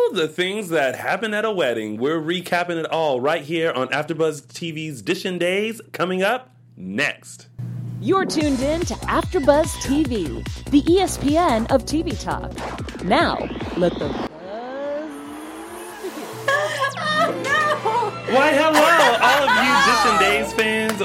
the things that happen at a wedding. We're recapping it all right here on AfterBuzz TV's Dishin' Days, coming up next. You're tuned in to AfterBuzz TV, the ESPN of TV talk. Now, let the buzz begin. Oh, no! Why, hello, all of you Dishin' Days fans.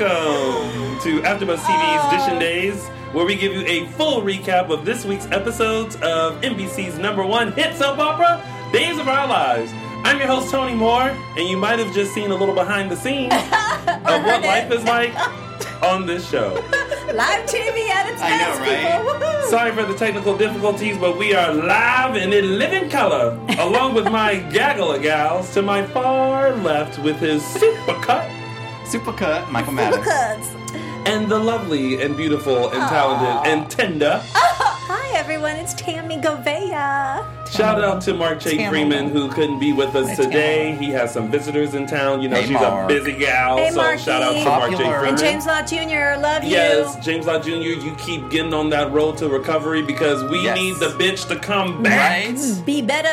Welcome to AfterBuzz TV's Dishin' Days, where we give you a full recap of this week's episodes of NBC's #1 hit soap opera, Days of Our Lives. I'm your host, Tony Moore, and you might have just seen a little behind the scenes of what life is like on this show. Live TV at its best, I know, right? people. Woo-hoo. Sorry for the technical difficulties, but we are live and in living color, along with my gaggle of gals to my far left with his supercut Supercut, Michael Madden. Supercuts. and the lovely and beautiful and talented and tender. Hi, everyone. It's Tammy Govea. Shout out to Mark J. Tammy. Freeman, who couldn't be with us Hi, today. Tammy. He has some visitors in town. You know, Hey, she's Mark. a busy gal. Hey, so Marky. shout out to Mark J. Popular. Freeman. And James Lott Jr., love you. Yes, James Lott Jr., you keep getting on that road to recovery because we Yes. need the bitch to come back. Right? Be better.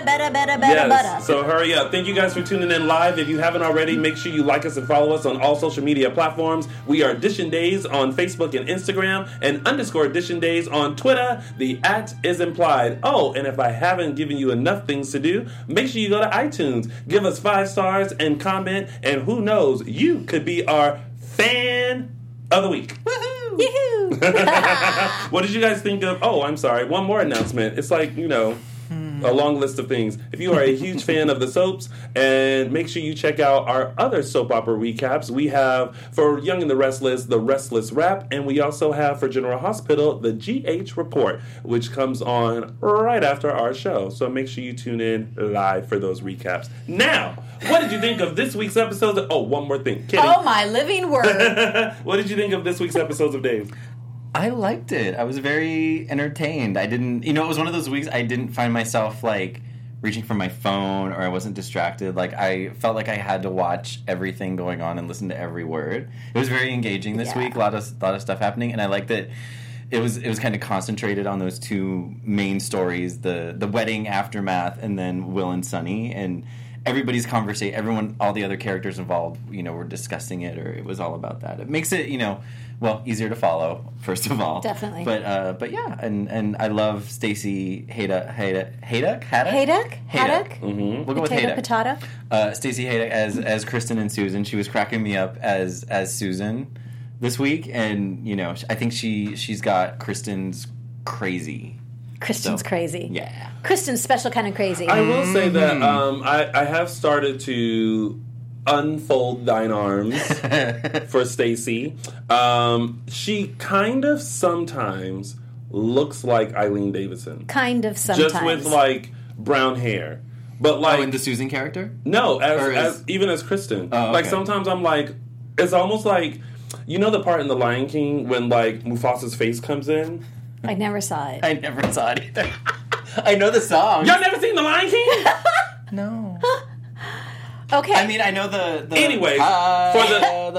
Yes, so hurry up. Thank you guys for tuning in live. If you haven't already, make sure you like us and follow us on all social media platforms. We are Dishin' Days on Facebook and Instagram, and _Dishin' Days on Twitter. The @ is implied. Oh, and if I haven't given you enough things to do, make sure you go to iTunes, give us 5 stars and comment, and who knows, you could be our fan of the week. Yoo-hoo. What did you guys think of? Oh, I'm sorry. One more announcement. It's like, you know, a long list of things. If you are a huge fan of the soaps, and make sure you check out our other soap opera recaps. We have, for Young and the Restless Rap, and we also have, for General Hospital, the GH Report, which comes on right after our show. So make sure you tune in live for those recaps. Now, what did you think of this week's episode? Oh, one more thing. Kidding. Oh, my living word. What did you think of this week's episodes of Dave? I liked it. I was very entertained. I didn't, it was one of those weeks I didn't find myself, reaching for my phone or I wasn't distracted. I felt like I had to watch everything going on and listen to every word. It was very engaging this week. A lot of stuff happening, and I liked that it was kind of concentrated on those two main stories, the wedding aftermath and then Will and Sunny, and everybody's conversation, all the other characters involved, were discussing it, or it was all about that. It makes it, easier to follow, first of all. Definitely. But yeah, and I love Stacey Haddock. Mm-hmm. We'll go with Potato, Haddock. potato. Stacey Haddock as Kristen and Susan. She was cracking me up as Susan this week, and I think she's got Kristen's crazy. Kristen's crazy. Yeah. Kristen's special kind of crazy. I will say that I have started to unfold thine arms for Stacey. She kind of sometimes looks like Eileen Davidson. Kind of sometimes. Just with brown hair. But in the Susan character? No, as even as Kristen. Oh, okay. Sometimes I'm it's almost like, the part in The Lion King when Mufasa's face comes in? I never saw it. I never saw it either. I know the song. Y'all never seen The Lion King? No. Okay. I mean, I know the Anyways, for the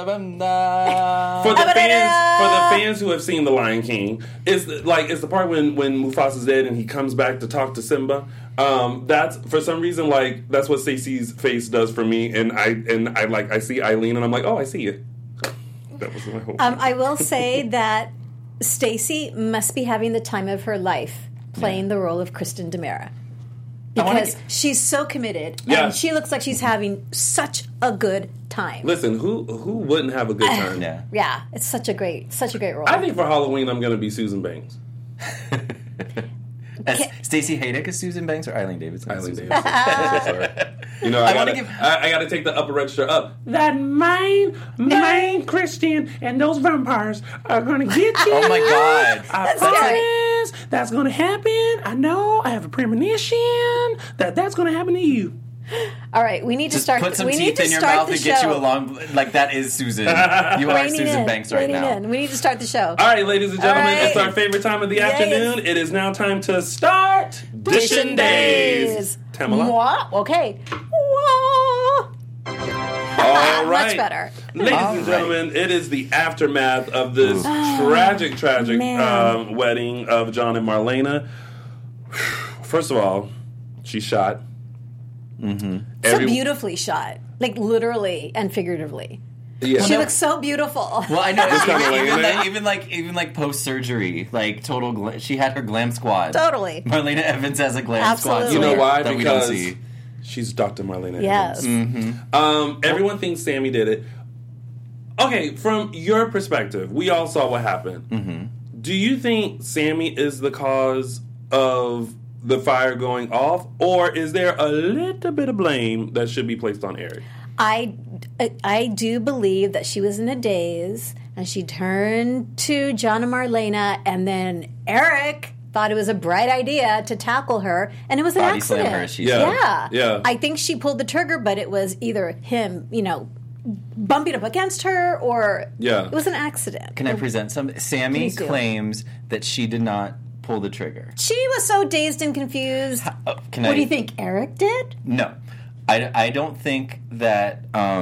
fans who have seen The Lion King, it's the part when Mufasa's dead and he comes back to talk to Simba. That's for some reason that's what Stacey's face does for me, and I see Eileen and I'm like, oh, I see it. That was my whole. I will say that Stacey must be having the time of her life playing the role of Kristen DiMera. Because she's so committed, and she looks like she's having such a good time. Listen, who wouldn't have a good time? Yeah, it's such a great role. I think for Halloween I'm going to be Susan Banks. Stacey Haddock is Susan Banks or Eileen Davidson? Eileen Davidson. I'm so sorry. I gotta take the upper register up. That main Christian and those vampires are gonna get you. Oh my God! I promise that's gonna happen. I know. I have a premonition that's gonna happen to you. All right, we need to start. Put some we need teeth to in your start mouth the and show. get you along. That is Susan. You are Susan Banks right now. We need to start the show. All right, ladies and gentlemen, All right. it's our favorite time of the afternoon. It is now time to start Dishin' Days. Tamala. Mwah. Okay. Mwah. All right. Much better. Ladies and gentlemen, it is the aftermath of this tragic wedding of John and Marlena. First of all, she's shot. So beautifully shot, like literally and figuratively. Yeah. She looks so beautiful. Well, I know. Even like post surgery, like total. She had her glam squad. Totally. Marlena Evans has a glam squad. You know why? That Because we don't see. She's Dr. Marlena Yes. Evans. Everyone thinks Sammy did it. Okay, from your perspective, we all saw what happened. Do you think Sammy is the cause of the fire going off, or is there a little bit of blame that should be placed on Eric? I do believe that she was in a daze, and she turned to John and Marlena, and then Eric thought it was a bright idea to tackle her, and it was an Body accident. slam her, Yeah. I think she pulled the trigger, but it was either him, bumping up against her, or it was an accident. Can I present some? Sammy Please do. claims that she did not pull the trigger. She was so dazed and confused. What do you think Eric did? No. I don't think that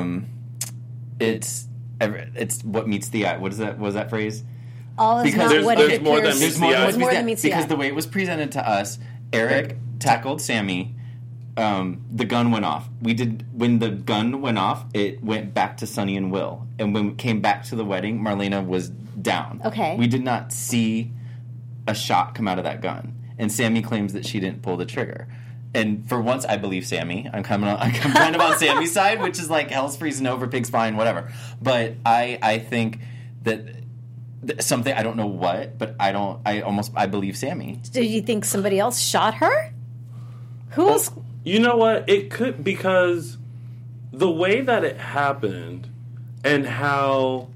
it's what meets the eye. What is that? What was that phrase? All is Because not what there's it more appears. than meets the eye. There's more than meets the Because eye. the way it was presented to us, Eric tackled Sammy. The gun went off. When the gun went off, it went back to Sonny and Will. And when we came back to the wedding, Marlena was down. Okay. We did not see a shot come out of that gun. And Sammy claims that she didn't pull the trigger. And for once, I believe Sammy. I'm kind of on Sammy's side, which is like hell's freezing over, pig's flying, whatever. But I think that something, I don't know what, but I believe Sammy. Do you think somebody else shot her? Who else? You know what? It could, because the way that it happened and how,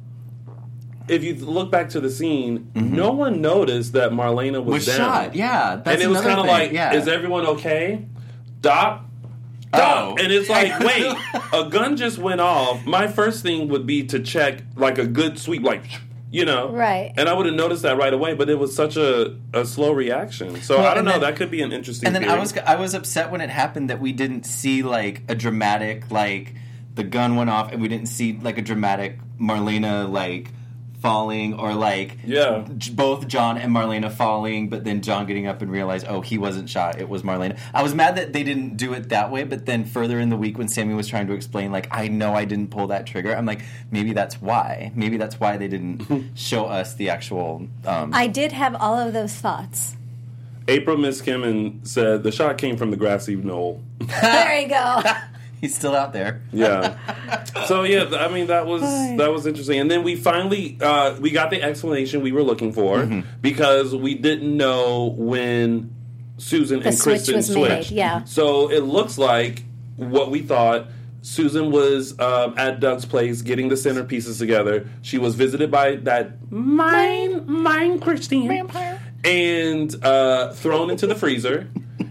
if you look back to the scene, no one noticed that Marlena was down. Shot. Yeah, that's and it was kind of like, yeah. is everyone okay? Doc? Oh. And it's like, wait, a gun just went off. My first thing would be to check, like, a good sweep, like, Right. And I would have noticed that right away, but it was such a slow reaction. So I don't know. That could be an interesting. And then theory. I was upset when it happened that we didn't see like a dramatic, like the gun went off, and we didn't see like a dramatic Marlena like falling, or like both John and Marlena falling, but then John getting up and realize, oh, he wasn't shot, it was Marlena. I was mad that they didn't do it that way, but then further in the week when Sammy was trying to explain, like, I know I didn't pull that trigger, I'm like, maybe that's why they didn't show us the actual I did have all of those thoughts. April Miss Kimmin said the shot came from the grassy knoll. There you go. He's still out there. Yeah. So yeah, I mean that was interesting, and then we finally we got the explanation we were looking for because we didn't know when Susan and Kristen switched. Yeah. So it looks like what we thought. Susan was at Doug's place getting the centerpieces together. She was visited by that mine Christine vampire and thrown into the freezer.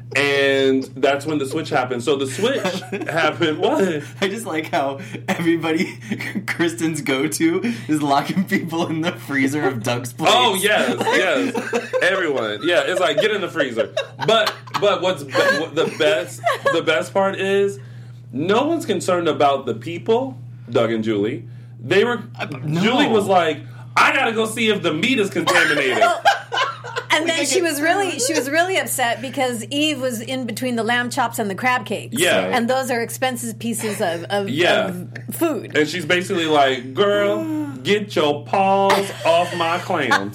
And that's when the switch happened. So the switch happened. What? I just like how everybody, Kristen's go-to is locking people in the freezer of Doug's place. Oh yes, everyone. Yeah, it's like get in the freezer. But what's the best part is no one's concerned about the people. Doug and Julie. They were. No. Julie was like, I gotta go see if the meat is contaminated. And then she was really upset because Eve was in between the lamb chops and the crab cakes. Yeah. And those are expensive pieces of food. And she's basically like, girl, get your paws off my clams.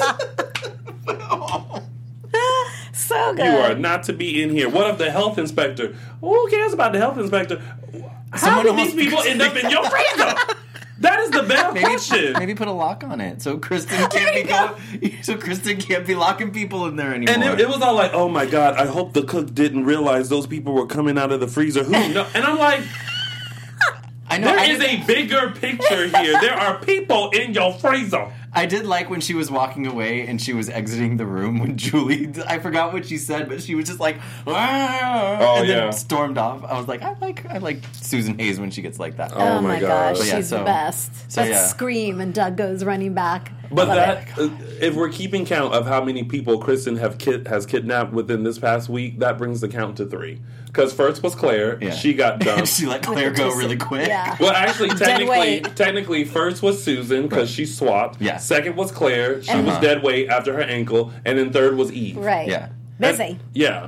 So good. You are not to be in here. What of the health inspector? Who cares about the health inspector? How did these people end up in your freezer? That is the best question. Maybe put a lock on it so Kristen can't be locking people in there anymore. And it was all like, oh my God, I hope the cook didn't realize those people were coming out of the freezer. Who knows? And I'm like, there is a bigger picture here. There are people in your freezer. I did like when she was walking away and she was exiting the room when Julie, I forgot what she said, but she was just like, then stormed off. I was like, I like Susan Hayes when she gets like that. Oh my gosh, yeah, she's the best. That scream and Doug goes running back. But if we're keeping count of how many people Kristen has kidnapped within this past week, that brings the count to 3. Because first was Claire, she got dumped. She let Claire go really quick. Yeah. Well, actually, technically, first was Susan because she swapped. Yeah. Second was Claire, she was dead weight after her ankle, and then third was Eve. Right. Yeah. Busy. Yeah.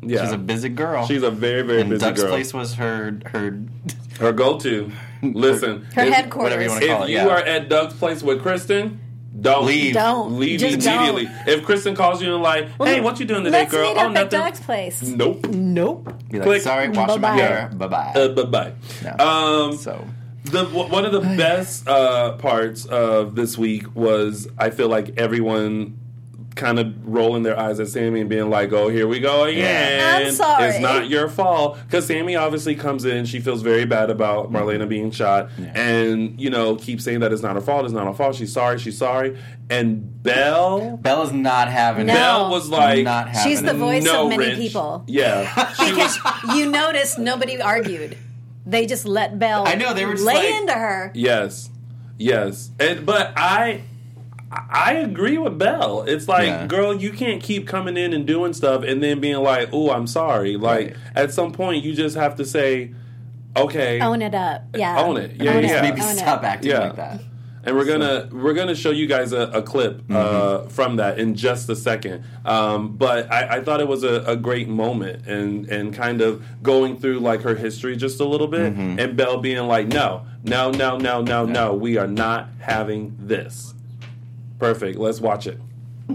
Yeah. She's a busy girl. She's a very, very busy Doug's girl. Place was her go-to. Listen. Her headquarters. Whatever you want to call If it. you are at Doug's Place with Kristen, don't Leave. Don't. Leave Just immediately. don't. If Kristen calls you and like, hey, what you doing today, Let's girl? meet up nothing. at Doug's Place. Nope. Be like, Click. sorry, washing my Bye-bye. hair. Bye-bye. Bye-bye. No. So... One of the best parts of this week was, I feel like everyone kind of rolling their eyes at Sammy and being like, oh, here we go again. I'm sorry. It's not your fault. Because Sammy obviously comes in, she feels very bad about Marlena being shot, and, keeps saying that it's not her fault, it's not her fault, she's sorry. And Belle is not having No. it. Belle was like, Not having She's the it. voice no, of many Rich. people. Yeah. She was, You notice nobody argued. They just let Belle I know, they were just lay like- into her. yes. But I agree with Belle. It's like, girl, you can't keep coming in and doing stuff and then being like, "Oh, I'm sorry." Like, at some point, you just have to say, "Okay, Own it up. Yeah. Own it. Yeah, Own yeah. Maybe Own it. stop acting Yeah. like that. And we're gonna show you guys a clip from that in just a second. But I thought it was a great moment and kind of going through like her history just a little bit, and Belle being like, no, we are not having this. Perfect. Let's watch it.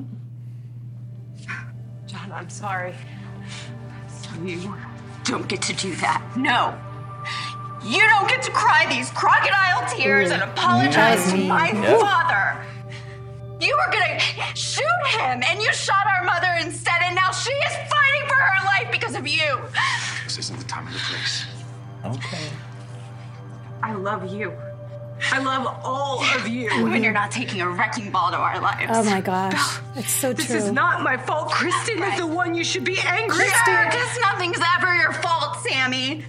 John, I'm sorry. You don't get to do that. No. You don't get to cry these crocodile tears and apologize to my father. You were gonna shoot him, and you shot our mother instead, and now she is fighting for her life because of you. This isn't the time or the place. Okay. I love you. I love all of you. When you're not taking a wrecking ball to our lives. Oh my gosh. It's so true. This is not my fault. Kristen is the one you should be angry at. Because nothing's ever your fault, Sammy.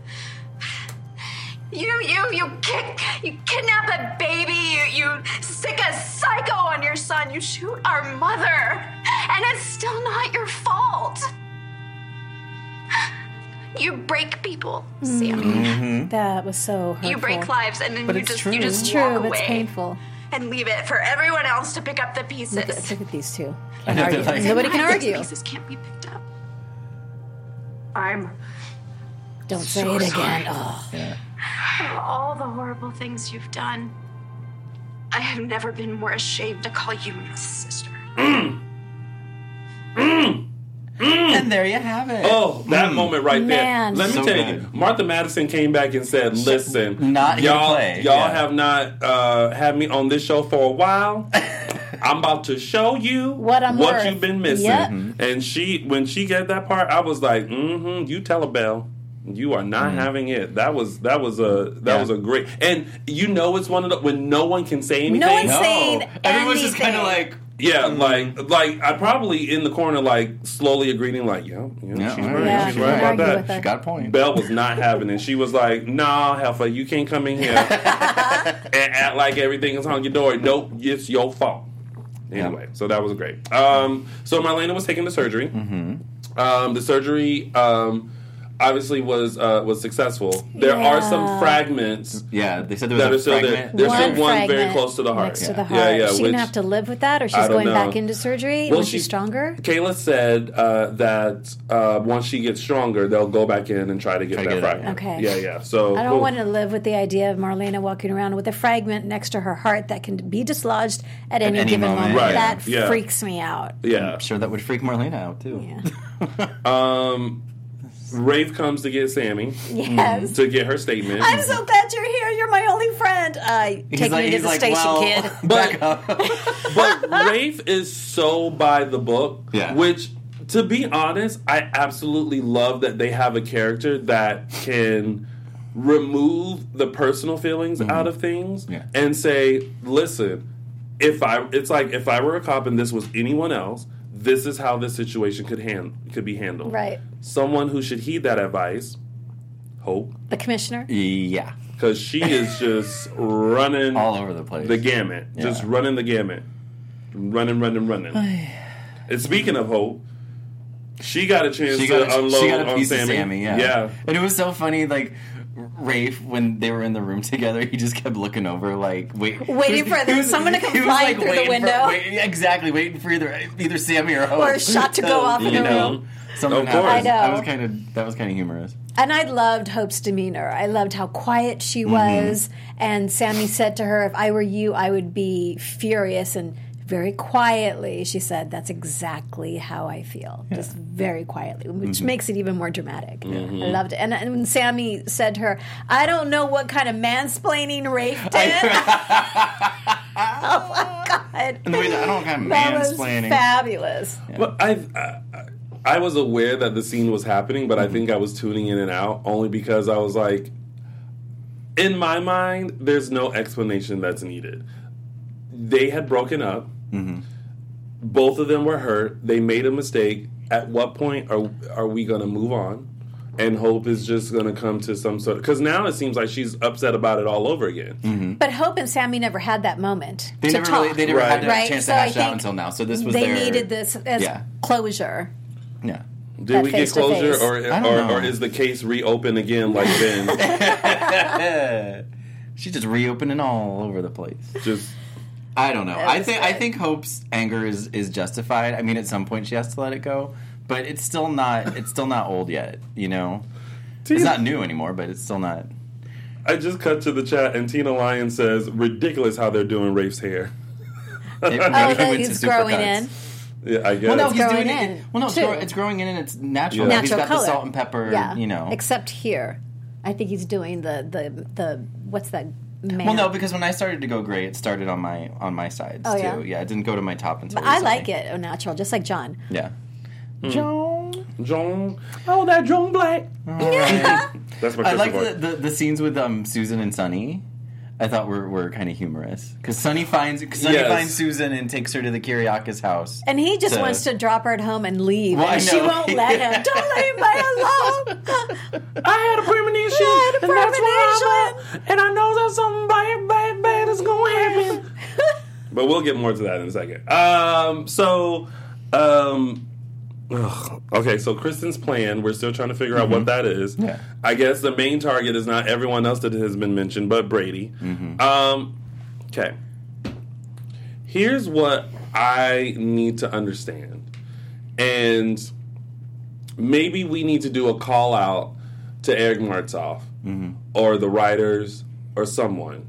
You kidnap a baby, you stick a psycho on your son, you shoot our mother, and it's still not your fault. You break people, Sammy. That was so hurtful. You break lives, and then But you it's just true. you just It's true, walk but away it's painful. and leave it for everyone else to pick up the pieces. Look at these two. I Can't know, argue. they're like- Nobody can argue. Pieces can't be picked up. I'm Don't say so it sorry. again. Oh. Yeah. For all the horrible things you've done, I have never been more ashamed to call you my sister. And there you have it. Oh, that moment right Man. there. Let me So tell you, good. Martha Madison came back and said, listen, Not here to play. y'all Yeah. have not had me on this show for a while. I'm about to show you What I'm worth. you've been missing. Yep. And when she got that part, I was like, you tell her, Belle. You are not having it. That was a great, and it's one of the when no one can say anything. No one's No. saying Everyone's just kind of anything. like, Yeah, like I probably in the corner, like slowly agreeing, like, she's Yeah, right. yeah, She's you right can about argue that. with her. she got a point. Belle was not having it. She was like, nah, heifer, you can't come in here and act like everything is on your door. Nope, it's your fault. Anyway, so that was great. So Marlena was taking the surgery. The surgery obviously was successful. There are some fragments Yeah, they said there that are was a still there. fragment. There's still one very fragment close to the heart. Next to the Yeah. heart. Yeah, Is she which- gonna have to live with that, or I she's don't going know. back into surgery when she's stronger? Kayla said that once she gets stronger, they'll go back in and try to get Try to that get it out. fragment. Okay. Yeah. So I don't want to live with the idea of Marlena walking around with a fragment next to her heart that can be dislodged at any any given moment. moment. Right. That Yeah. freaks me out. Yeah. I'm sure that would freak Marlena out, too. Yeah. Rafe comes to get Sammy Yes. to get her statement. I'm so glad you're here. You're my only friend. Take me to the station, kid. Back up. But Rafe is so by the book, Yeah. which, to be honest, I absolutely love that they have a character that can remove the personal feelings out of things Yeah. and say, listen, if I were a cop and this was anyone else, this is how this situation could be handled. Right. Someone who should heed that advice, Hope, The commissioner. Yeah. because she is just running All over the place. the gamut. Yeah. Just running the gamut. Running. And speaking of Hope, she got a chance to unload she got a on piece Sammy. of Sammy, yeah. And it was so funny, like, Rafe, when they were in the room together, he just kept looking over, like, Waiting for someone to come he was, flying through the waiting window. Exactly, waiting for either Sammy or Hope. Or a shot to go off in the room. Something Of course. happened. I know. That was kind of humorous. And I loved Hope's demeanor. I loved how quiet she was. And Sammy said to her, if I were you, I would be furious. And very quietly, she said, that's exactly how I feel. Yeah. Just very quietly, which makes it even more dramatic. I loved it. And when Sammy said to her, I don't know what kind of mansplaining Rafe did. Oh, my God. And the way I don't know what kind of that mansplaining. Was fabulous. Yeah. Well, I was aware that the scene was happening, but I think I was tuning in and out only because I was like, in my mind, there's no explanation that's needed. They had broken up. Both of them were hurt. They made a mistake. At what point are we going to move on? And Hope is just going to come to some sort of... Because now it seems like she's upset about it all over again. But Hope and Sammy never had that moment They never talk. They never had a Right? chance So to I hash it out think until now. So this was they needed this as closure. Yeah. Did we get closure, face-to-face. or is the case reopened again like Ben? She's just reopening all over the place. I don't know. I think Hope's anger is justified. I mean, at some point she has to let it go, but it's still not old yet. You know, it's not new anymore, but it's still not. I just cut to the chat and Tina Lyon says, "Ridiculous how they're doing Rafe's hair." He's growing in. Yeah, I guess. Well, no, he's doing growing it. Well, no, it's growing in and it's natural. Natural He's got color. the salt and pepper. Yeah. You know, except here, I think he's doing the what's that? Man. Well, no, because when I started to go gray, it started on my sides too. Yeah, it didn't go to my top until But I like it au natural, just like John. Yeah. John. Oh, that John Black. That's my. I like the scenes with Susan and Sonny. I thought were kind of humorous because Sonny finds Susan and takes her to the Kiriakis house, and he just wants to drop her at home and leave, and she won't let him. Don't leave me alone. I had a premonition, and that's why and I know that something bad is going to happen. But we'll get more to that in a second. Okay, so Kristen's plan, we're still trying to figure out what that is. Yeah. I guess the main target is not everyone else that has been mentioned, but Brady. Okay. Here's what I need to understand. And maybe we need to do a call out to Eric Martsolf or the writers or someone.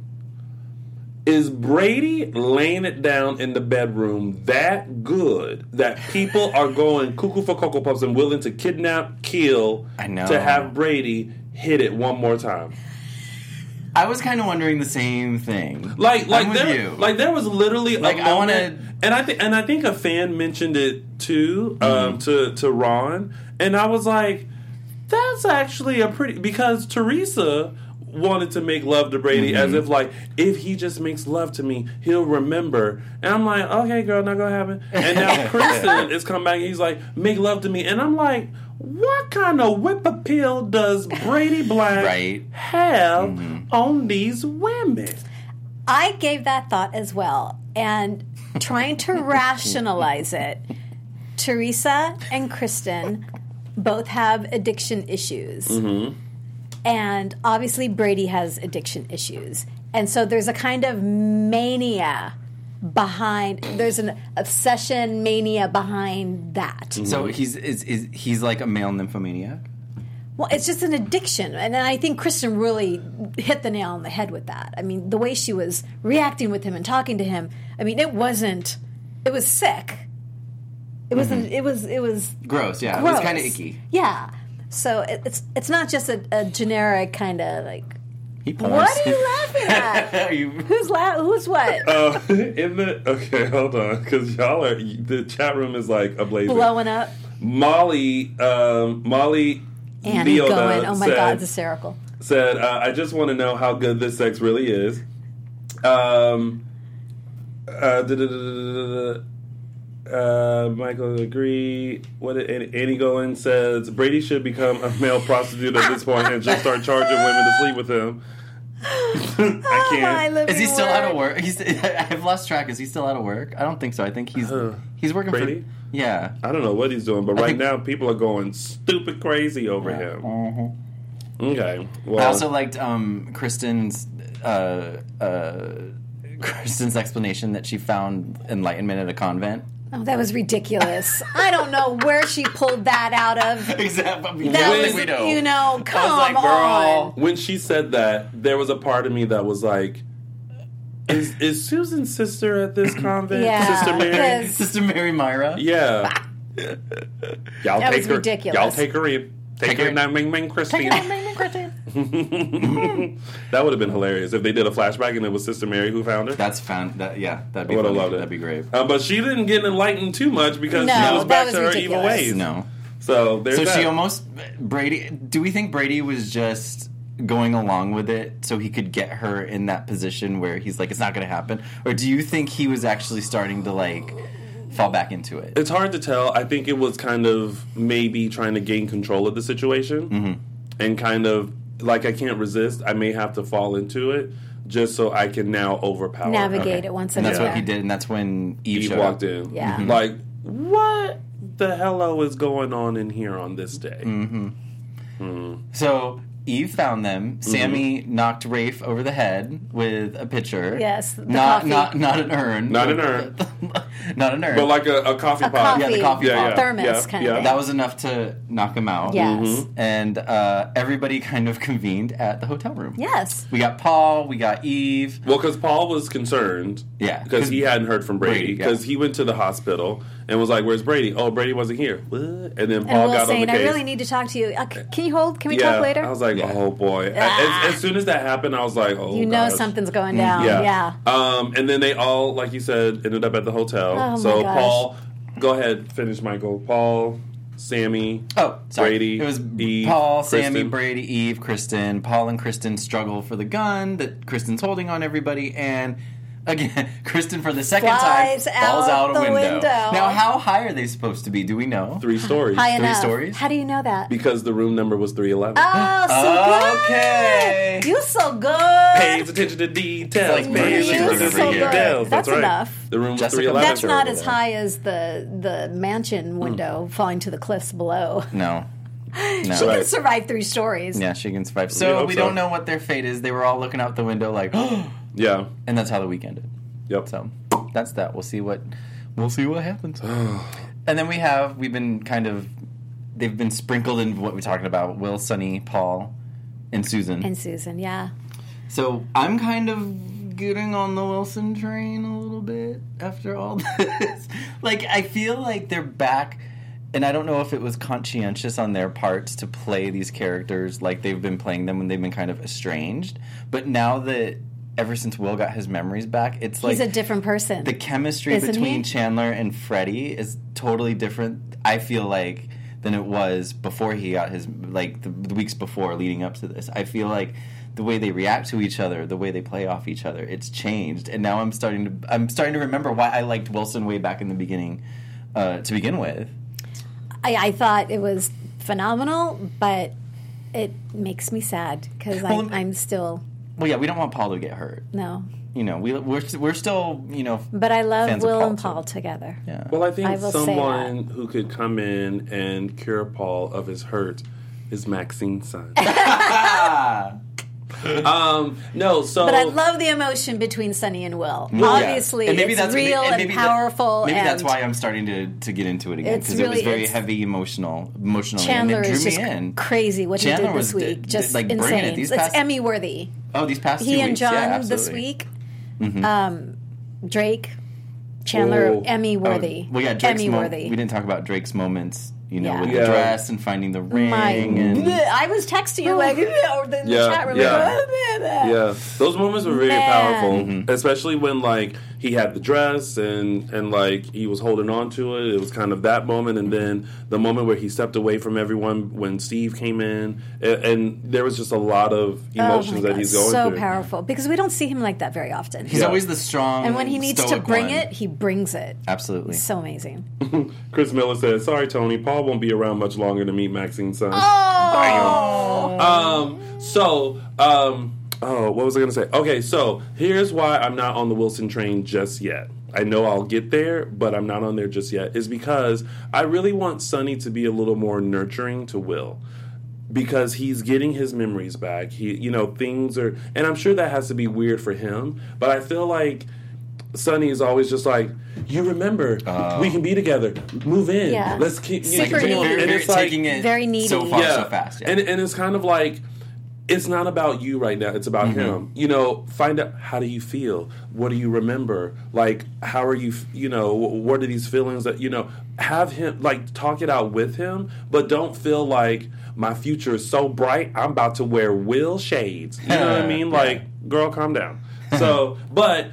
Is Brady laying it down in the bedroom that good that people are going cuckoo for Cocoa Puffs and willing to kidnap, kill, to have Brady hit it one more time? I was kind of wondering the same thing. There was literally a moment, and I think a fan mentioned it too to Ron, and I was like, that's actually a pretty, because Teresa wanted to make love to Brady as if if he just makes love to me, he'll remember. And I'm like, okay, girl, not gonna happen. And now Kristen is come back and he's like, make love to me. And I'm like, what kind of whip appeal does Brady Black have on these women? I gave that thought as well. And trying to rationalize it, Teresa and Kristen both have addiction issues. And obviously Brady has addiction issues. And so there's a kind of mania there's an obsession mania behind that. So he's like a male nymphomaniac? Well, it's just an addiction. And I think Kristen really hit the nail on the head with that. I mean, the way she was reacting with him and talking to him, I mean, it was sick. It wasn't, it was gross, yeah. Gross. It was kind of icky. Yeah. So it's not just a generic kind of like. What are you laughing at? Who's what? Okay, hold on, because the chat room is like ablaze, blowing up. Molly Annie going, oh my God, it's hysterical. Said, I just want to know how good this sex really is. Michael agree. What did Annie Golan says? Brady should become a male prostitute at this point and just start charging women to sleep with him. I can't. Is he still out of work? I've lost track. Is he still out of work? I don't think so. I think he's working Brady? for. Yeah, I don't know what he's doing, but right now people are going stupid crazy over him. Okay. Well, I also liked Kristen's explanation that she found enlightenment at a convent. Oh, that was ridiculous. I don't know where she pulled that out of. Exactly. That was, you know, come on. When she said that, there was a part of me that was like, is Susan's sister at this convent? Yeah, Sister Mary? Sister Mary Myra? Yeah. Y'all That take was her. ridiculous. Y'all take her in. Take her in that Ming Christine. That would have been hilarious if they did a flashback and it was Sister Mary who found her. That'd be I would have loved it. That'd be great. But she didn't get enlightened too much because No, she was back that to was her evil ridiculous. ways. No. So there's So that. she almost Brady. Do we think Brady was just going along with it so he could get her in that position where he's like, it's not going to happen, or do you think he was actually starting to like fall back into it? It's hard to tell. I think it was kind of maybe trying to gain control of the situation and kind of like, I can't resist. I may have to fall into it just so I can now overpower Navigate her. it once And and that's what he did, and that's when Eve showed walked up. in. Yeah. Like, what the hello is going on in here on this day? So Eve found them. Sammy knocked Rafe over the head with a pitcher. Yes, the not coffee. not an urn. Not an urn. Not an urn. But like a coffee pot. coffee, Yeah, the coffee pot. thermos kind of thing. That was enough to knock him out. Yes. And everybody kind of convened at the hotel room. Yes. We got Paul, we got Eve. Well, because Paul was concerned. Yeah. Because he hadn't heard from Brady. yeah. Because he went to the hospital and was like, where's Brady? Oh, Brady wasn't here. What? And then And Paul Will got on the saying, case. I really need to talk to you. Can you hold? Can we talk later? I was like, oh, boy. As soon as that happened, I was like, oh, you know gosh. something's going down. Yeah. And then they all, like you said, ended up at the hotel. Oh, so my gosh. Paul, go ahead, finish, Michael. Paul, Sammy, Oh, sorry. Brady, It was Eve, Paul, Kristen. Sammy, Brady, Eve, Kristen. Paul and Kristen struggle for the gun that Kristen's holding on everybody, and again, Kristen for the second Flies time falls out out the a window. window. Now, how high are they supposed to be? Do we know? 3 stories. High Three enough. stories? How do you know that? Because the room number was 311. Oh, so Okay. good. You so good. Pays attention to details. It's like Pays Brady attention to Bunch over here. details. That's right. enough. The room was Jessica 311. That's not over as there. high as the mansion window falling to the cliffs below. No. No. She Right. can survive 3 stories. Yeah, she can survive. We So hope we so. don't know what their fate is. They were all looking out the window like, oh, Yeah. and that's how the week ended. Yep. So that's that. We'll see what happens. And then they've been sprinkled in what we're talking about: Will, Sonny, Paul, and Susan. And Susan, yeah. So I'm kind of getting on the Wilson train a little bit after all this. Like, I feel like they're back, and I don't know if it was conscientious on their parts to play these characters like they've been playing them when they've been kind of estranged. But now that ever since Will got his memories back, it's like He's a different person. the chemistry Isn't between he? Chandler and Freddie is totally different, I feel like, than it was before he got his, like, the weeks before leading up to this. I feel like the way they react to each other, the way they play off each other, it's changed. And now I'm starting to remember why I liked Wilson way back in the beginning, to begin with. I thought it was phenomenal, but it makes me sad because Well, I'm still, Well, yeah, we don't want Paul to get hurt. no. You know, we're still, you know, But I love fans of Will Paul, and too. Paul together. yeah. Well, I think I will say someone who could come in and cure Paul of his hurt is Maxine's son. No, so But I love the emotion between Sonny and Will. Yeah. Obviously, And maybe it's that's real and maybe powerful. Maybe and that's why I'm starting to get into it again, It's because it was really- very it's- heavy emotional, Chandler and it drew is just me in. crazy what Chandler he did this was week. Just like bringing insane. it. These It's past- Emmy worthy. Oh, these past 2 He weeks, and John yeah, this absolutely. week. Drake, Chandler, Oh. Emmy worthy. Well, yeah, Drake's Emmy worthy. we didn't talk about Drake's moments, you know, Yeah. with Yeah. the dress and finding the ring. and I was texting you like in the Yeah, chat room. yeah. Like, yeah, those moments were very Man. powerful, especially when like he had the dress and like he was holding on to it. It was kind of that moment, and then the moment where he stepped away from everyone when Steve came in, and there was just a lot of emotions oh my that God, he's going so through. powerful because we don't see him like that very often. He's always the strong, and when he needs to stoic bring one. it, he brings it. Absolutely. So amazing. Chris Miller said, "Sorry, Tony, Paul won't be around much longer to meet Maxine's son." Oh, what was I going to say? Okay, so here's why I'm not on the Wilson train just yet. I know I'll get there, but I'm not on there just yet. Is because I really want Sonny to be a little more nurturing to Will. Because he's getting his memories back. Things are, and I'm sure that has to be weird for him, but I feel like Sonny is always just like, you remember, we can be together. Move in. Yeah. Let's keep Super needy. and it's like, taking it very needy. so far, so fast. Yeah. And it's kind of like, it's not about you right now. It's about him. You know, find out, how do you feel? What do you remember? Like, how are you, you know, what are these feelings that, you know, have him, like, talk it out with him, but don't feel like my future is so bright, I'm about to wear Will shades. You know what I mean? Like, girl, calm down. So, but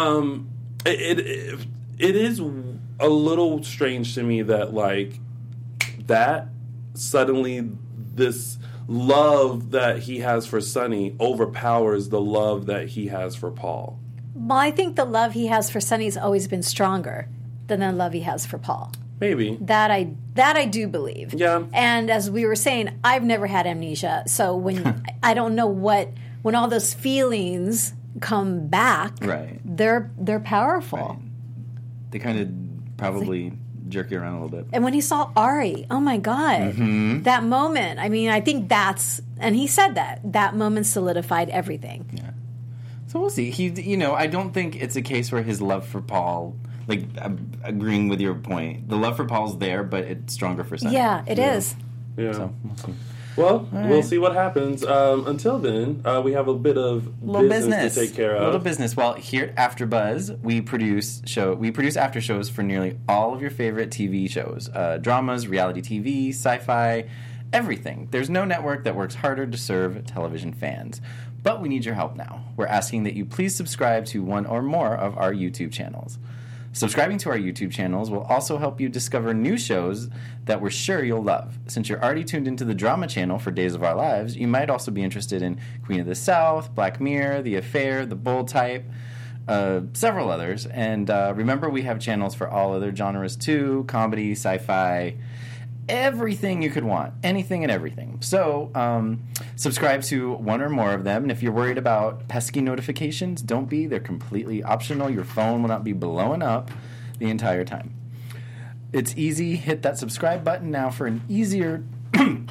it is a little strange to me that, like, that suddenly this love that he has for Sonny overpowers the love that he has for Paul. Well, I think the love he has for Sonny's always been stronger than the love he has for Paul. Maybe. That I do believe. Yeah. And as we were saying, I've never had amnesia, so when I don't know when all those feelings come back, Right. they're powerful. Right. They kind of probably jerk you around a little bit. And when he saw Ari, oh my God, that moment. I mean, I think and he said that moment solidified everything. Yeah. So we'll see. I don't think it's a case where his love for Paul, like, I'm agreeing with your point. The love for Paul's there, but it's stronger for Sonny. Yeah, it is. Yeah. So we'll see. Well, we'll see what happens. Until then, we have a bit of business to take care of. Little business. Well, here at AfterBuzz, we produce after shows for nearly all of your favorite TV shows, dramas, reality TV, sci-fi, everything. There's no network that works harder to serve television fans. But we need your help now. We're asking that you please subscribe to one or more of our YouTube channels. Subscribing to our YouTube channels will also help you discover new shows that we're sure you'll love. Since you're already tuned into the drama channel for Days of Our Lives, you might also be interested in Queen of the South, Black Mirror, The Affair, The Bold Type, several others. And remember, we have channels for all other genres too, comedy, sci-fi, everything you could want, anything and everything. So subscribe to one or more of them, and if you're worried about pesky notifications, don't be. They're completely optional. Your phone will not be blowing up the entire time. It's easy. Hit that subscribe button now for an easier an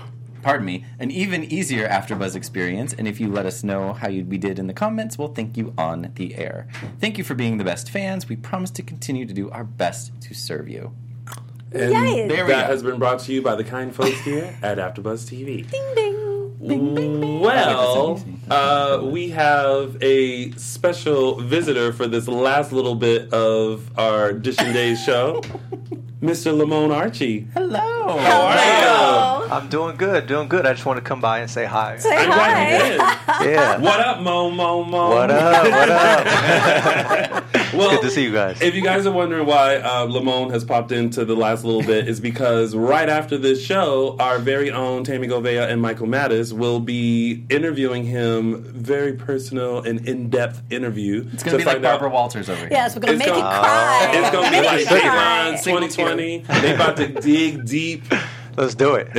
even easier AfterBuzz experience, and if you let us know how we did in the comments, we'll thank you on the air. Thank you for being the best fans. We promise to continue to do our best to serve you. And Yay. There we that go. has been brought to you by the kind folks here at AfterBuzz TV. Ding, ding. Bing, bing, bing. Well, we have a special visitor for this last little bit of our Dish and Days show, Mr. Lamone Archie. Hello. How are you? I'm doing good. I just want to come by and say hi. Say I'm glad you did. Yeah. What up, Mo? What up? Well, Good to see you guys. If you guys are wondering why Lamone has popped into the last little bit, is because right after this show, our very own Tammy Govea and Michael Mattis will be interviewing him. Very personal and in-depth interview. It's going to be like Barbara Walters over here. Yes, we're going to make you gonna- cry. It's going to be Make like you cry. Dateline 2020. They about to dig deep. Let's do it.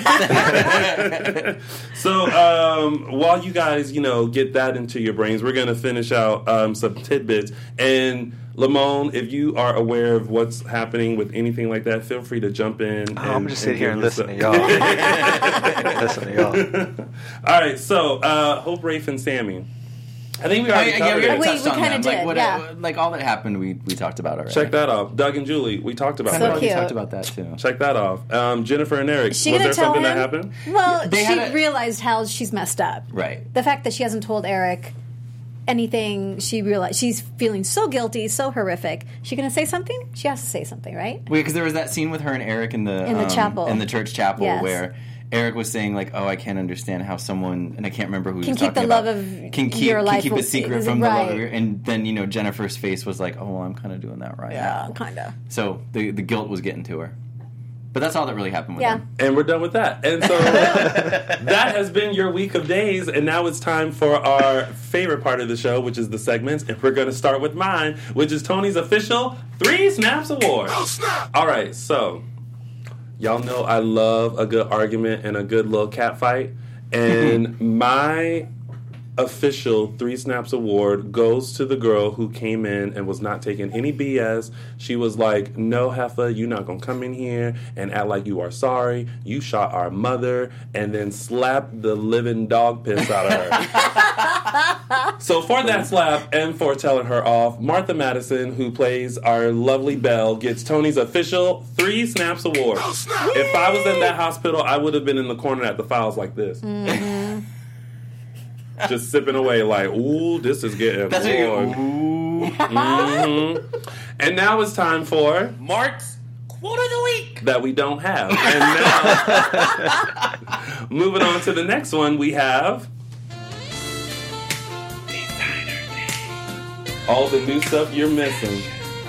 So while you guys, get that into your brains, we're going to finish out some tidbits. And Lamone, if you are aware of what's happening with anything like that, feel free to jump in. I'm going to sit here and give listen us to y'all. Listen to y'all. All right, so Hope, Rafe, and Sammy. I think we already covered it. We touched on kinda them. did, Like all that happened, we talked about already. Check that off. Doug and Julie, we talked about So that. cute. We talked about that too. Check that off. Jennifer and Eric, She was gonna there tell something him? that happened? Well, They she had a- realized how she's messed up. Right. The fact that she hasn't told Eric anything, she realized she's feeling so guilty, so horrific. She going to say something? She has to say something, right? Because there was that scene with her and Eric in the chapel. in the church chapel, Yes. where Eric was saying like, "Oh, I can't understand how someone," and I can't remember who he Can was keep talking the about, love of can keep your life keep a will- secret from the love of right. your. And then Jennifer's face was like, "Oh, well, I'm kind of doing that right now." kind of. So the guilt was getting to her. But that's all that really happened with Yeah. them. And we're done with that. And so that has been your week of days. And now it's time for our favorite part of the show, which is the segments. And we're going to start with mine, which is Tony's official 3 Snaps Award. All right, so y'all know I love a good argument and a good little cat fight. And my official 3 Snaps Award goes to the girl who came in and was not taking any BS. She was like, no, heifer, you're not going to come in here and act like you are sorry. You shot our mother, and then slapped the living dog piss out of her. So for that slap and for telling her off, Martha Madison, who plays our lovely Belle, gets Tony's official 3 Snaps Award. If I was in that hospital, I would have been in the corner at the files like this. Mm-hmm. Just sipping away like, ooh, this is getting That's bored. Mm-hmm. And now it's time for Mark's Quote of the Week that we don't have. And now, moving on to the next one, we have all the new stuff you're missing.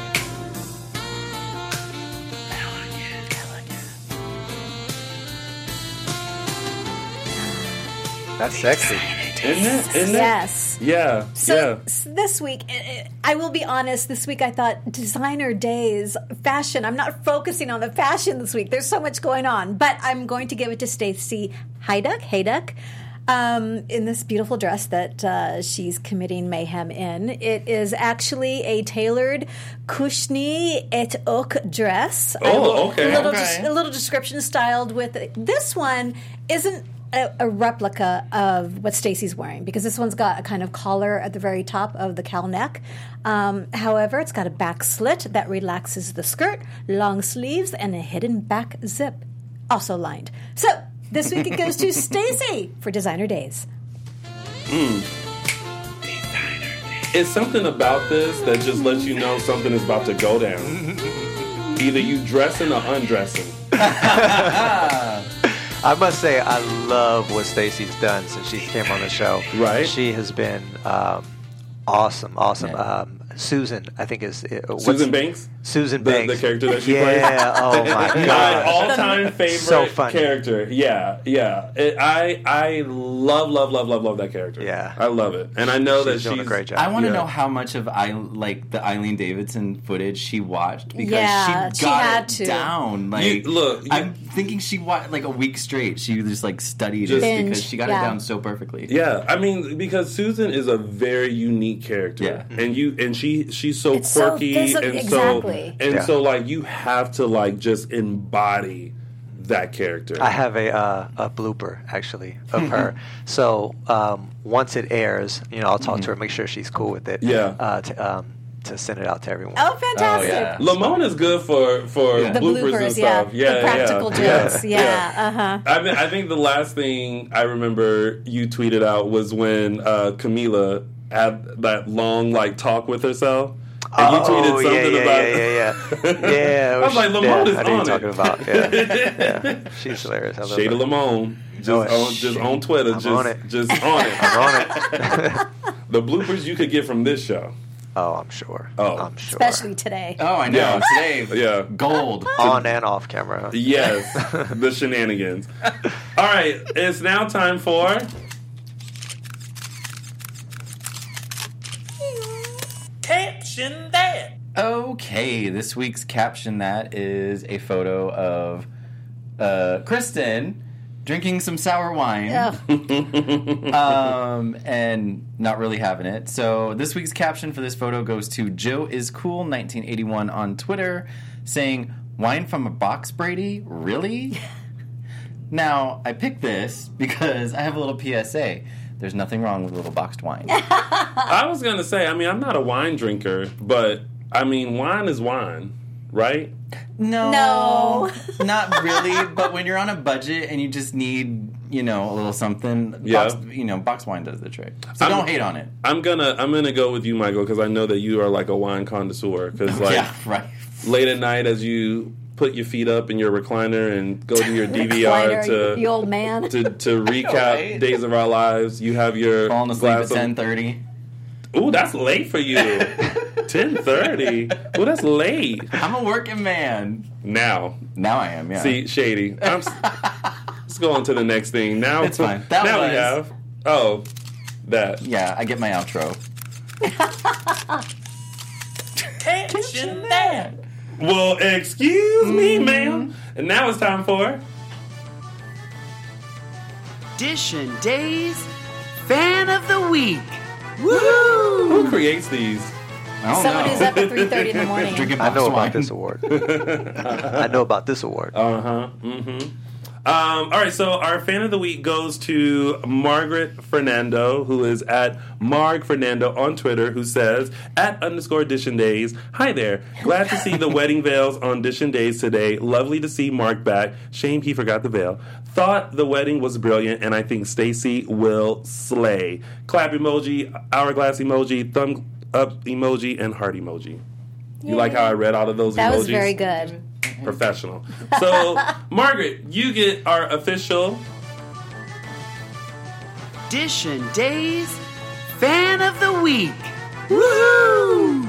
That's sexy. Isn't it? Isn't it? Yes. Yeah. So this week, I will be honest, this week I thought designer days, fashion. I'm not focusing on the fashion this week. There's so much going on. But I'm going to give it to Stacy Hayduk, in this beautiful dress that she's committing mayhem in. It is actually a tailored Kushni et Ok dress. Oh, okay. A little description styled with it. This one isn't a replica of what Stacy's wearing, because this one's got a kind of collar at the very top of the cowl neck. However, it's got a back slit that relaxes the skirt, long sleeves, and a hidden back zip, also lined. So this week it goes to Stacy for Designer Days. It's something about this that just lets you know something is about to go down. Either you dressing or undressing. I must say, I love what Stacy's done since she came on the show. Right. She has been awesome. Yeah. Susan, I think is... Susan Banks? Susan Banks. The character that she plays? Yeah, oh my God. My all-time favorite So funny. character. Yeah. I love that character. Yeah. I love it. And I know She's doing a great job. I want to Yeah. know how much of the Eileen Davidson footage she watched, because Yeah, she she got had it to. down. Like, I'm thinking she watched like a week straight. She just like studied it Binge, because she got yeah. it down so perfectly. Yeah, I mean, because Susan is a very unique character, Yeah. and she's so It's so quirky, physical- and exactly. so like you have to like just embody that character. I have a blooper, actually, of her. So once it airs, I'll talk to her, make sure she's cool with it. Yeah. To send it out to everyone. Oh, fantastic. yeah. Lamone is good for The bloopers and stuff. yeah. The practical jokes. Yeah. Uh-huh. I think the last thing I remember you tweeted out was when Camila had that long like talk with herself. And you tweeted something about Yeah. I was like, Lamone is I know on you're it. talking about. Yeah. She's hilarious. I love Shada her. Lamone. Just on Twitter. I'm on it. Just on it. I'm on it. The bloopers you could get from this show. Oh, I'm sure. Oh. I'm sure. Especially today. Oh, I know. Yeah. Today, Yeah. gold. On and off camera. Yes, the shenanigans. All right, it's now time for Caption that. Okay, this week's Caption That is a photo of Kristen drinking some sour wine. And not really having it. So this week's caption for this photo goes to Joe is Cool 1981 on Twitter, saying, "Wine from a box, Brady? Really?" Now, I picked this because I have a little PSA. There's nothing wrong with a little boxed wine. I was going to say, I mean, I'm not a wine drinker, but, I mean, wine is wine, right? No, not really. But when you're on a budget and you just need, a little something, boxed wine does the trick. So don't hate on it. I'm gonna go with you, Michael, because I know that you are like a wine connoisseur. Because Yeah, right. late at night as you put your feet up in your recliner and go to your DVR the old man. to recap Right. Days of Our Lives, you have your Falling asleep at glass of 10:30. Ooh, that's late for you. 10:30. Ooh, that's late. I'm a working man. Now I am, yeah. see, shady. Let's go on to the next thing. Now It's fine. now That we was- have that. Yeah, I get my outro. Caption that. Well, excuse me, ma'am. And now it's time for Dish and Days Fan of the Week. Woo! Who creates these? Someone who's up at 3:30 in the morning. I know about this award. I know about this award. All right, so our fan of the week goes to Margaret Fernando, who is at Marg Fernando on Twitter, who says, @_Dishon Days. Hi there. Glad to see the wedding veils on Dishon Days today. Lovely to see Mark back. Shame he forgot the veil. Thought the wedding was brilliant, and I think Stacey will slay. Clap emoji, hourglass emoji, thumb up emoji, and heart emoji. You like how I read all of those emojis? That was very good. Professional. So, Margaret, you get our official Dishon Days Fan of the Week. Woo!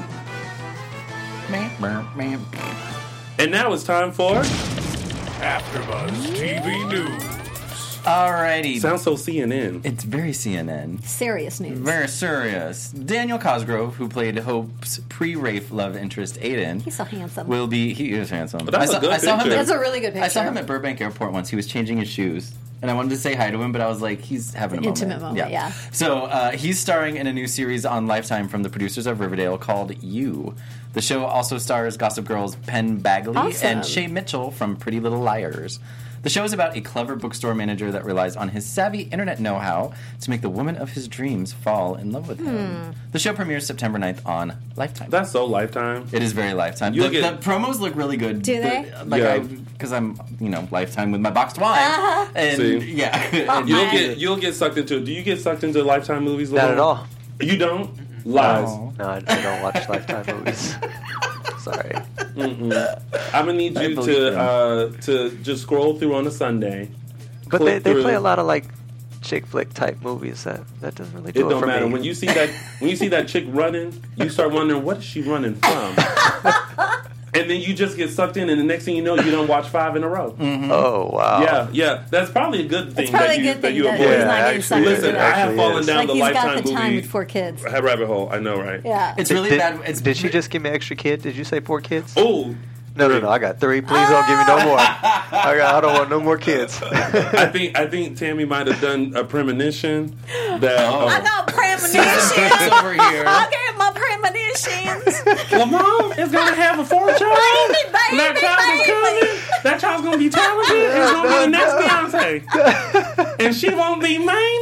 And now it's time for AfterBuzz TV News. Alrighty. Sounds so CNN. It's very CNN. Serious news. Very serious. Daniel Cosgrove, who played Hope's pre-Rafe love interest Aiden, He's so handsome. he is handsome. But that's a good picture. That's a really good picture. I saw him at Burbank Airport once. He was changing his shoes. And I wanted to say hi to him, but I was like, he's having a moment. Intimate moment, yeah. So he's starring in a new series on Lifetime from the producers of Riverdale called You. The show also stars Gossip Girl's Penn Bagley and Shay Mitchell from Pretty Little Liars. The show is about a clever bookstore manager that relies on his savvy internet know-how to make the woman of his dreams fall in love with him. The show premieres September 9th on Lifetime. That's so Lifetime. It is very Lifetime. The promos look really good. Do they? Because I'm, Lifetime with my boxed wine. And See? yeah. And You'll get sucked into. Do you get sucked into Lifetime movies? Not at all. You don't? Lies. No, I don't watch Lifetime movies. Sorry. I'm gonna need you to just scroll through on a Sunday. But they play a lot of like chick flick type movies. That doesn't really do it don't for matter me. when you see that chick running, you start wondering what is she running from. And then you just get sucked in, and the next thing you know, you don't watch 5 in a row. Mm-hmm. Oh wow! Yeah. That's probably a good thing that you avoid. Listen, I have fallen down the Lifetime movie. He's got the time with 4 kids. Rabbit hole. I know, right? Yeah, it's really bad. Did she just give me extra kid? Did you say 4 kids? Oh. No. I got 3. Please don't give me no more. I don't want no more kids. I think Tammy might have done a premonition. I got premonitions over here. I get my premonitions. Lamar is gonna have a 4th child. That child is coming. That child's gonna be talented. It's gonna be the next Beyonce, and she won't be main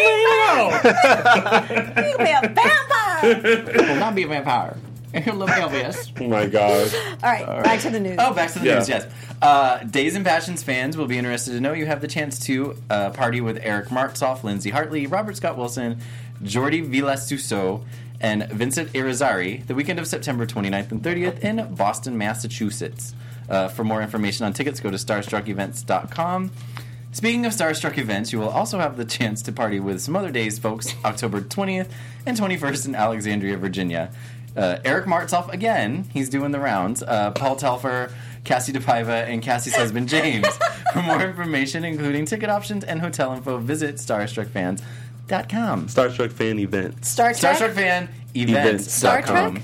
You'll be a vampire. Will not be a vampire. He'll look Elvis. Oh my God. All right, back to the news. Oh, back to the news, yes. Days and Passions fans will be interested to know you have the chance to party with Eric Martsolf, Lindsay Hartley, Robert Scott Wilson, Jordi Villasuso, and Vincent Irizarry the weekend of September 29th and 30th in Boston, Massachusetts. For more information on tickets, go to starstruckevents.com. Speaking of Starstruck events, you will also have the chance to party with some other days, folks, October 20th and 21st in Alexandria, Virginia. Eric Martsolf, again, he's doing the rounds. Paul Telfer, Cassie DePaiva, and Cassie's husband, James. For more information, including ticket options and hotel info, visit StarstruckFans.com. Starstruck Fan Events. Starstruck Fan Events.com.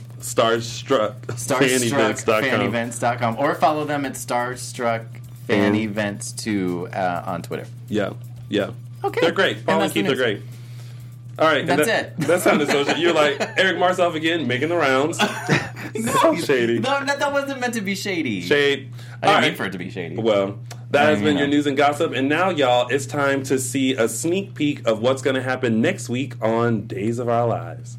StarstruckFanEvents.com. Or follow them at Starstruck Fan Events 2 on Twitter. Yeah. Okay. They're great. Paul and Keith are great. All right. That's it. That sounded so shady. You're like, Eric Martsolf again, making the rounds. So shady. No, that wasn't meant to be shady. Shade. I didn't mean for it to be shady. Well, that has been your news and gossip. And now, y'all, it's time to see a sneak peek of what's going to happen next week on Days of Our Lives.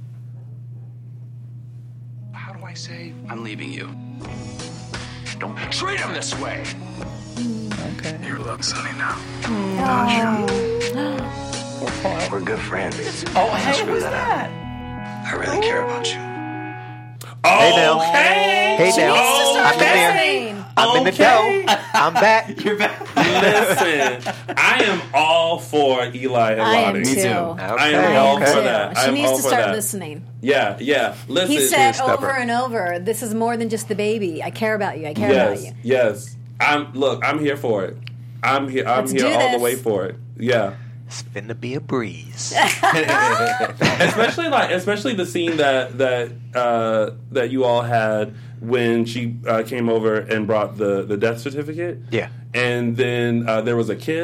How do I say I'm leaving you? Don't treat him this way. Okay. You're a little sunny now. Gotcha. We're good friends. Oh, hey, who's that? I really care about you. Hey now. Okay. Hey now. I'm in there. I'm in the dough. I'm back. You're back. Listen, I am all for Eli and I am Lottie. too. Me too. I am all for that. She needs to start that. listening. Yeah. Listen. He said stepper. over and over, "This is more than just the baby. I care about you. I care about you." Yes. I'm here for it. I'm here all the way for it. Yeah. It's finna be a breeze. especially the scene that you all had when she came over and brought the death certificate. Yeah. And then there was a kiss.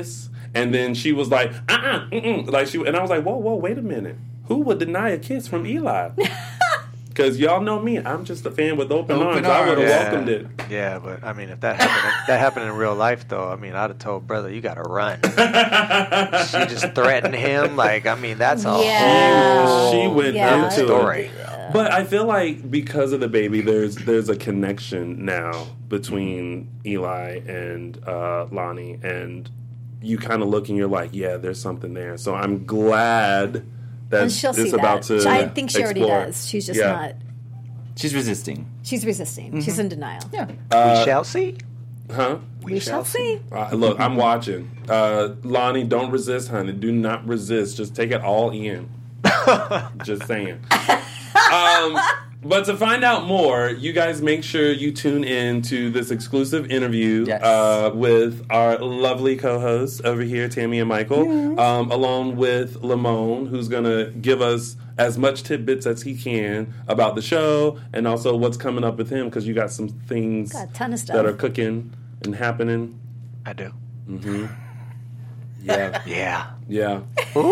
And then she was like, like and I was like, whoa, wait a minute. Who would deny a kiss from Eli? Because y'all know me, I'm just a fan with open arms. I would have welcomed it. Yeah, but I mean, if that happened in real life, though, I mean, I'd have told brother, you got to run. She just threatened him. Like, I mean, that's a whole she went into story. It. But I feel like because of the baby, there's a connection now between Eli and Lonnie, and you kind of look and you're like, yeah, there's something there. So I'm glad. And she'll see about that. To I think she already explore. does. She's just not. She's resisting. She's resisting. She's in denial. Yeah. We shall see. Huh? We shall see. Look, I'm watching. Lonnie, don't resist, honey. Do not resist. Just take it all in. Just saying. But to find out more, you guys make sure you tune in to this exclusive interview with our lovely co-hosts over here, Tammy and Michael, along with Lamone, who's going to give us as much tidbits as he can about the show and also what's coming up with him, because you got some things got a ton of stuff that are cooking and happening. I do. Mm-hmm. Yeah. Yeah.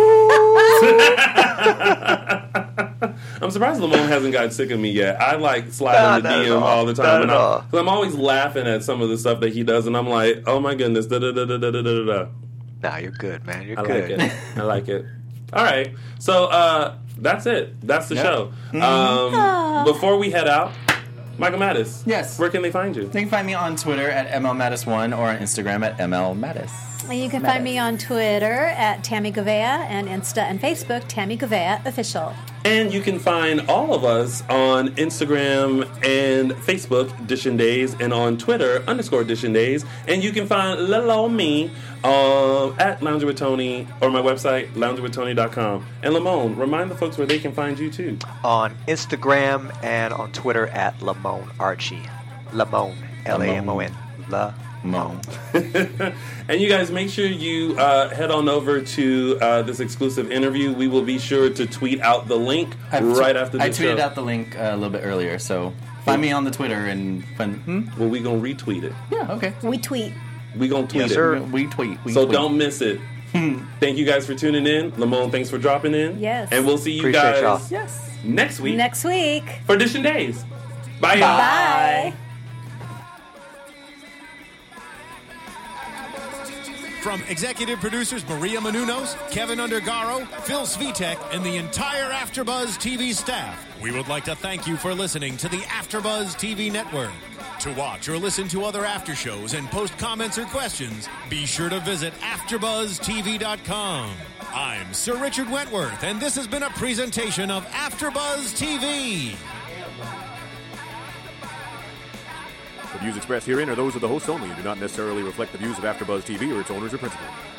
I'm surprised Lamone hasn't gotten sick of me yet. I like slide in the DM all the time, and I'm always laughing at some of the stuff that he does, and I'm like, oh my goodness, da da da da da da da. Nah, you're good, man. You're good. I like it. All right, so that's it. That's the show. Before we head out, Michael Mattis. Yes. Where can they find you? They can find me on Twitter at MLMattis1 or on Instagram at MLMattis. And you can find me on Twitter at Tammy Gouveia and Insta and Facebook, Tammy Gouveia Official. And you can find all of us on Instagram and Facebook, Dishin Days, and on Twitter, _Dishin Days. And you can find little old me at Lounging with Tony or my website, loungingwithtony.com. And Lamone, remind the folks where they can find you too. On Instagram and on Twitter at Lamone Archie. Lamone, Lamon. Lamone. And you guys, make sure you head on over to this exclusive interview. We will be sure to tweet out the link right after the show. I tweeted out the link a little bit earlier, so find me on the Twitter and well, we gonna retweet it. Yeah, okay. We tweet. We gonna tweet it. Sir. We tweet. Don't miss it. Thank you guys for tuning in. Lamone, thanks for dropping in. Yes. And we'll see you Appreciate guys y'all. next week. Next week. For Dishin Days. Bye, y'all. Bye. From executive producers Maria Menounos, Kevin Undergaro, Phil Svitek, and the entire AfterBuzz TV staff, we would like to thank you for listening to the AfterBuzz TV network. To watch or listen to other after shows and post comments or questions, be sure to visit AfterBuzzTV.com. I'm Sir Richard Wentworth, and this has been a presentation of AfterBuzz TV. The views expressed herein are those of the hosts only and do not necessarily reflect the views of AfterBuzz TV or its owners or principals.